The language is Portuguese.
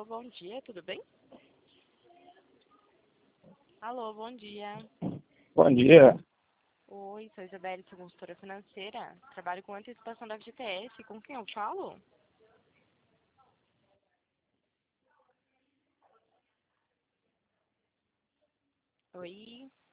Alô, bom dia, tudo bem? Alô, bom dia. Bom dia. Oi, sou Isabelle, sou consultora financeira. Trabalho com antecipação da FGTS. Com quem eu falo? Oi.